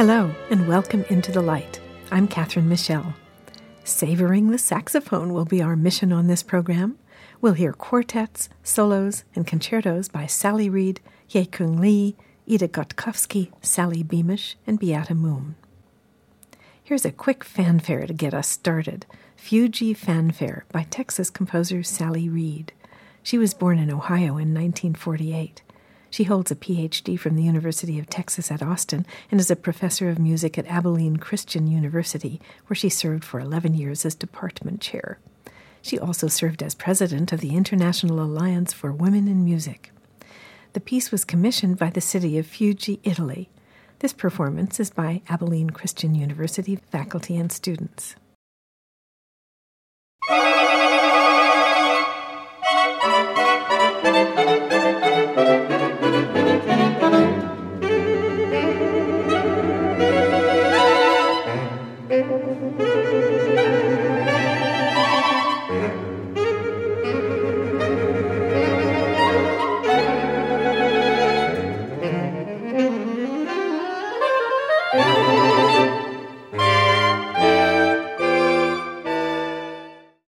Hello, and welcome into the light. I'm Catherine Michelle. Savoring the saxophone will be our mission on this program. We'll hear quartets, solos, and concertos by Sally Reed, Ye-Kung Lee, Ida Gotkovsky, Sally Beamish, and Beata Moon. Here's a quick fanfare to get us started. Fuji Fanfare by Texas composer Sally Reed. She was born in Ohio in 1948. She holds a Ph.D. from the University of Texas at Austin and is a professor of music at Abilene Christian University, where she served for 11 years as department chair. She also served as president of the International Alliance for Women in Music. The piece was commissioned by the city of Fuji, Italy. This performance is by Abilene Christian University faculty and students. Yeah.